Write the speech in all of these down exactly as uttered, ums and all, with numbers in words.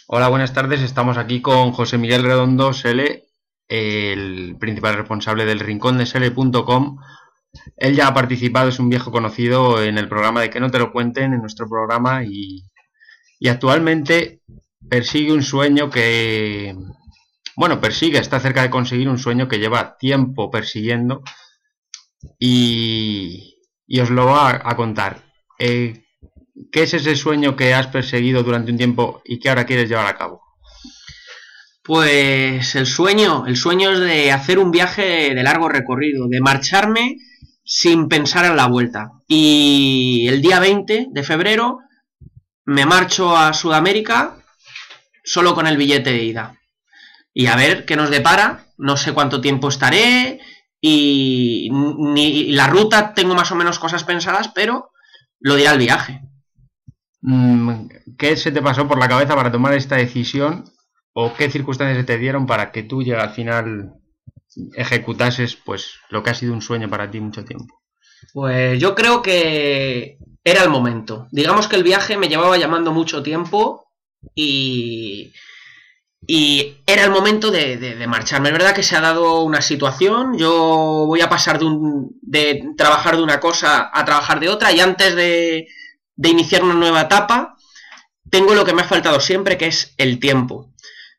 Hola, buenas tardes. Estamos aquí con José Miguel Redondo Sele, el principal responsable del rincón de sele punto com. Él ya ha participado, es un viejo conocido en el programa de Que no te lo cuenten, en nuestro programa, y, y actualmente persigue un sueño que, bueno, persigue, está cerca de conseguir un sueño que lleva tiempo persiguiendo y, y os lo va a, a contar. Eh, ¿Qué es ese sueño que has perseguido durante un tiempo y que ahora quieres llevar a cabo? Pues el sueño, el sueño es de hacer un viaje de largo recorrido, de marcharme sin pensar en la vuelta. Y el día veinte de febrero me marcho a Sudamérica solo con el billete de ida. Y a ver qué nos depara, no sé cuánto tiempo estaré y ni la ruta tengo más o menos cosas pensadas, pero lo dirá el viaje. ¿Qué se te pasó por la cabeza para tomar esta decisión? ¿O qué circunstancias se te dieron para que tú ya al final ejecutases pues lo que ha sido un sueño para ti mucho tiempo? Pues yo creo que era el momento. Digamos que el viaje me llevaba llamando mucho tiempo y, y era el momento de, de, de marcharme. Es verdad que se ha dado una situación. Yo voy a pasar de, un, de trabajar de una cosa a trabajar de otra y antes de, de iniciar una nueva etapa tengo lo que me ha faltado siempre, que es el tiempo.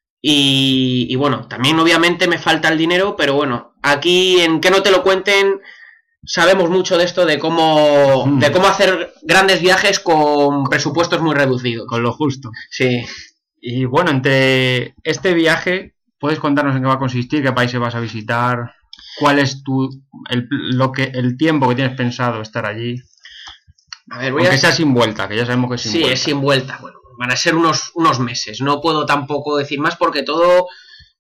Y, y bueno, también obviamente me falta el dinero, pero bueno, aquí en Que no te lo cuenten sabemos mucho de esto de cómo mm. de cómo hacer grandes viajes con presupuestos muy reducidos. Con lo justo. Sí. Y bueno, entre este viaje, ¿puedes contarnos en qué va a consistir? ¿Qué países vas a visitar? ¿Cuál es tu el, lo que, el tiempo que tienes pensado estar allí? A ver, voy Aunque a... sea sin vuelta, que ya sabemos que es sin sí, vuelta. Sí, es sin vuelta. Bueno, van a ser unos, unos meses. No puedo tampoco decir más porque todo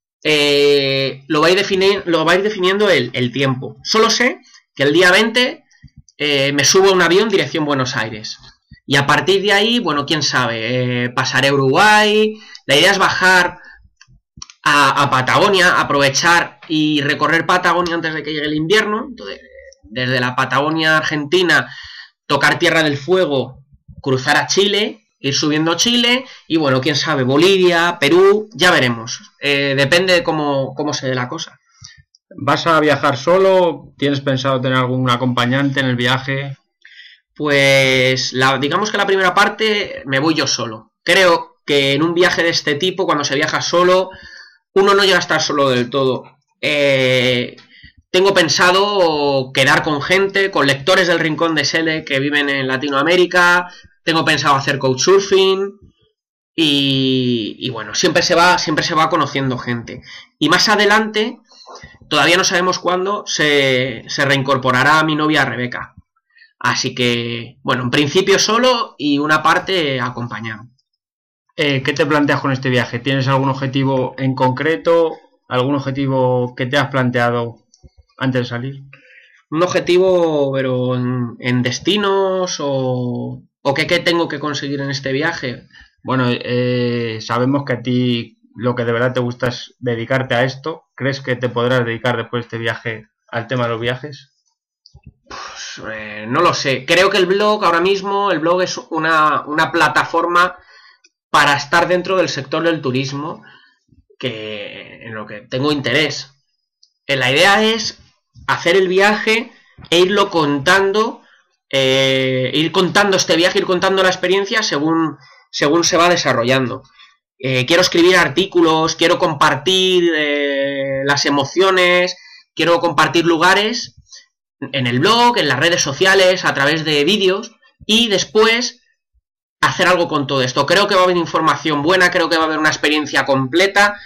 eh, lo, va a ir defini- lo va a ir definiendo el, el tiempo. Solo sé que el día veinte eh, me subo a un avión dirección Buenos Aires. Y a partir de ahí, bueno, quién sabe, eh, pasaré a Uruguay. La idea es bajar a, a Patagonia, aprovechar y recorrer Patagonia antes de que llegue el invierno. Entonces, desde la Patagonia Argentina, tocar Tierra del Fuego, cruzar a Chile, ir subiendo a Chile y bueno, quién sabe, Bolivia, Perú, ya veremos. Eh, depende de cómo, cómo se dé la cosa. ¿Vas a viajar solo? ¿Tienes pensado tener algún acompañante en el viaje? Pues la, digamos que la primera parte me voy yo solo. Creo que en un viaje de este tipo, cuando se viaja solo, uno no llega a estar solo del todo. Eh, tengo pensado quedar con gente, con lectores del Rincón de Sele que viven en Latinoamérica. Tengo pensado hacer couchsurfing. Y, y bueno, siempre se va, siempre se va conociendo gente. Y más adelante, todavía no sabemos cuándo, se, se reincorporará a mi novia Rebeca. Así que, bueno, en principio solo y una parte acompañado. Eh, ¿Qué te planteas con este viaje? ¿Tienes algún objetivo en concreto? ¿Algún objetivo que te has planteado antes de salir? Un objetivo, pero en, en destinos o, o qué, qué tengo que conseguir en este viaje. Bueno, eh, sabemos que a ti lo que de verdad te gusta es dedicarte a esto. ¿Crees que te podrás dedicar después de este viaje al tema de los viajes? Pues, eh, no lo sé. Creo que el blog ahora mismo, el blog es una, una plataforma para estar dentro del sector del turismo que en lo que tengo interés. Eh, la idea es hacer el viaje e irlo contando, eh, ir contando este viaje, ir contando la experiencia según, según se va desarrollando. Eh, quiero escribir artículos, quiero compartir eh, las emociones, quiero compartir lugares en el blog, en las redes sociales, a través de vídeos y después hacer algo con todo esto. Creo que va a haber información buena, creo que va a haber una experiencia completa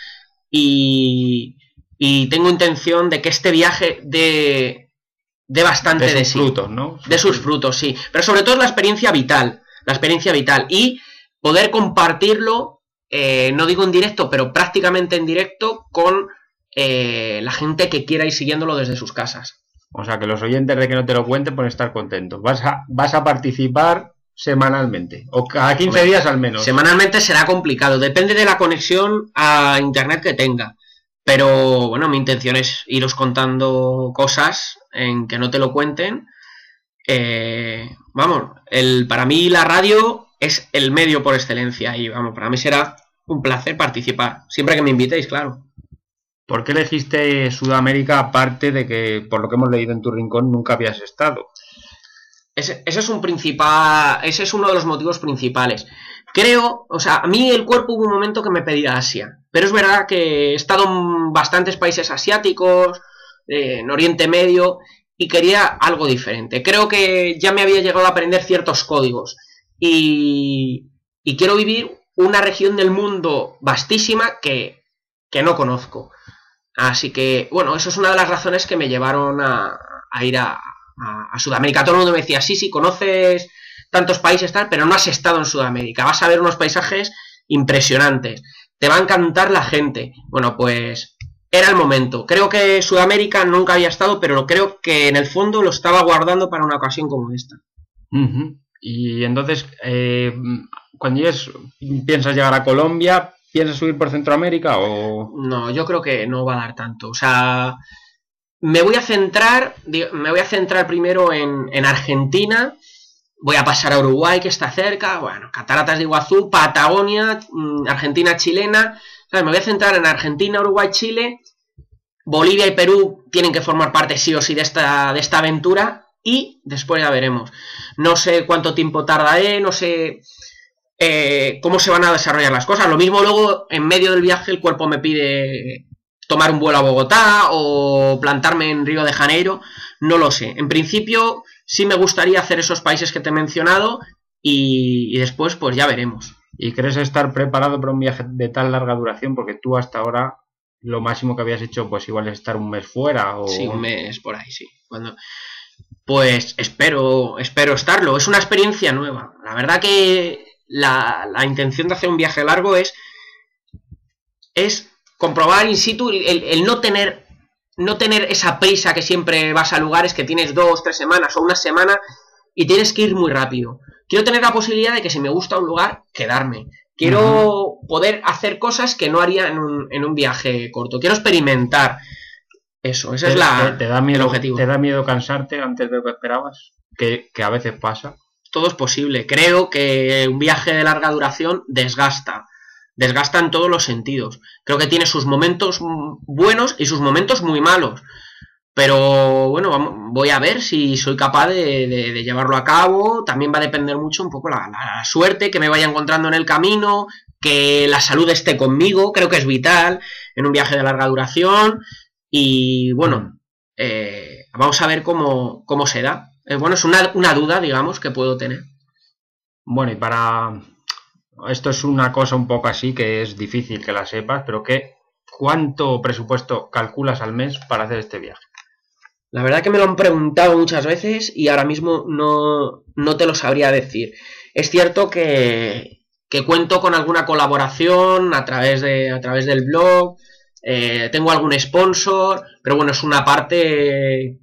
y, y tengo intención de que este viaje dé, dé bastante de, de sus sí. frutos, ¿no? De sus frutos, sí. Pero sobre todo es la experiencia vital, la experiencia vital y poder compartirlo, eh, no digo en directo, pero prácticamente en directo con eh, la gente que quiera ir siguiéndolo desde sus casas. O sea, que los oyentes de Que no te lo cuenten pueden estar contentos. Vas a, vas a participar semanalmente, o cada quince Hombre, días al menos. Semanalmente será complicado, depende de la conexión a internet que tenga. Pero bueno, mi intención es iros contando cosas en Que no te lo cuenten. Eh, vamos, el, para mí la radio es el medio por excelencia y vamos, para mí será un placer participar. Siempre que me invitéis, claro. ¿Por qué elegiste Sudamérica, aparte de que, por lo que hemos leído en tu rincón, nunca habías estado? Ese, ese es un principal, ese es uno de los motivos principales. Creo, o sea, a mí el cuerpo hubo un momento que me pedía Asia, pero es verdad que he estado en bastantes países asiáticos, eh, en Oriente Medio, y quería algo diferente. Creo que ya me había llegado a aprender ciertos códigos y, y quiero vivir una región del mundo vastísima que, que no conozco. Así que, bueno, eso es una de las razones que me llevaron a, a ir a, a, a Sudamérica. Todo el mundo me decía, sí, sí, conoces tantos países, tal, pero no has estado en Sudamérica. Vas a ver unos paisajes impresionantes. Te va a encantar la gente. Bueno, pues era el momento. Creo que Sudamérica nunca había estado, pero creo que en el fondo lo estaba guardando para una ocasión como esta. Uh-huh. Y entonces, eh, cuando llegues, ¿piensas llegar a Colombia? ¿Piensas subir por Centroamérica o...? No, yo creo que no va a dar tanto. O sea, me voy a centrar, me voy a centrar primero en, en Argentina. Voy a pasar a Uruguay, que está cerca. Bueno, Cataratas de Iguazú, Patagonia, Argentina chilena. ¿Sabes? Me voy a centrar en Argentina, Uruguay, Chile. Bolivia y Perú tienen que formar parte sí o sí de esta, de esta aventura. Y después ya veremos. No sé cuánto tiempo tardaré, no sé... Eh, cómo se van a desarrollar las cosas. Lo mismo luego, en medio del viaje, el cuerpo me pide tomar un vuelo a Bogotá o plantarme en Río de Janeiro. No lo sé. En principio, sí me gustaría hacer esos países que te he mencionado y, y después, pues ya veremos. ¿Y crees estar preparado para un viaje de tan larga duración? Porque tú hasta ahora, lo máximo que habías hecho, pues igual es estar un mes fuera. O... Sí, un mes por ahí, sí. Cuando... Pues espero, espero estarlo. Es una experiencia nueva. La verdad que... La, la intención de hacer un viaje largo es, es comprobar in situ el, el no tener no tener esa prisa que siempre vas a lugares que tienes dos, tres semanas o una semana y tienes que ir muy rápido. Quiero tener la posibilidad de que si me gusta un lugar, quedarme. Quiero uh-huh. poder hacer cosas que no haría en un, en un viaje corto. Quiero experimentar eso. Ese ¿Te, es la, te, te da miedo, el objetivo. ¿Te da miedo cansarte antes de lo que esperabas? Que, que a veces pasa. Todo es posible. Creo que un viaje de larga duración desgasta. Desgasta en todos los sentidos. Creo que tiene sus momentos buenos y sus momentos muy malos. Pero bueno, vamos, voy a ver si soy capaz de, de, de llevarlo a cabo. También va a depender mucho un poco la, la suerte que me vaya encontrando en el camino, que la salud esté conmigo. Creo que es vital en un viaje de larga duración. Y bueno, eh, vamos a ver cómo, cómo se da. Eh, bueno, es una, una duda, digamos, que puedo tener. Bueno, y para... Esto es una cosa un poco así que es difícil que la sepas, pero ¿qué, ¿cuánto presupuesto calculas al mes para hacer este viaje? La verdad que me lo han preguntado muchas veces y ahora mismo no, no te lo sabría decir. Es cierto que, que cuento con alguna colaboración a través, de, a través del blog, eh, tengo algún sponsor, pero bueno, es una parte...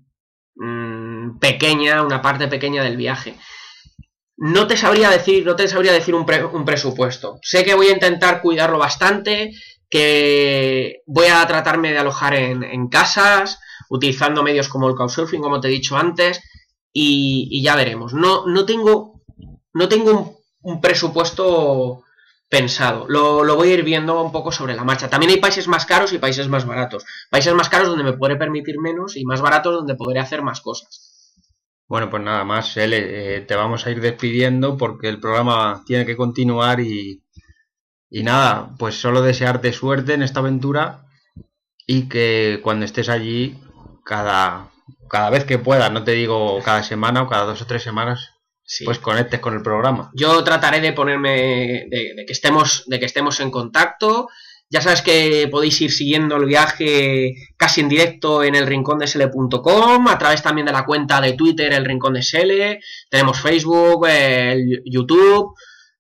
pequeña, una parte pequeña del viaje. No te sabría decir, no te sabría decir un, pre, un presupuesto. Sé que voy a intentar cuidarlo bastante, que voy a tratarme de alojar en, en casas, utilizando medios como el Couchsurfing, como te he dicho antes, y, y ya veremos. No, no tengo, no tengo un, un presupuesto pensado. Lo, lo voy a ir viendo un poco sobre la marcha. También hay países más caros y países más baratos. Países más caros donde me podré permitir menos y más baratos donde podré hacer más cosas. Bueno, pues nada más, Ele, eh, te vamos a ir despidiendo porque el programa tiene que continuar y, y nada, pues solo desearte suerte en esta aventura y que cuando estés allí, cada, cada vez que puedas, no te digo cada semana o cada dos o tres semanas, sí, pues conectes con el programa. Yo trataré de ponerme, de, de que estemos, de que estemos en contacto. Ya sabes que podéis ir siguiendo el viaje casi en directo en el rincón de s l punto com, a través también de la cuenta de Twitter, el Rincón de S L, tenemos Facebook, el YouTube,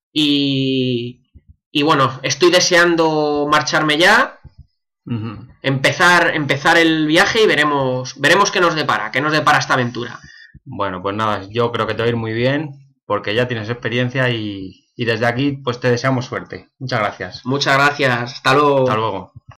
y, y bueno, estoy deseando marcharme ya, uh-huh. empezar, empezar el viaje y veremos, veremos qué nos depara, qué nos depara esta aventura. Bueno, pues nada, yo creo que te va a ir muy bien, porque ya tienes experiencia y... Y desde aquí, pues te deseamos suerte. Muchas gracias. Muchas gracias. Hasta luego. Hasta luego.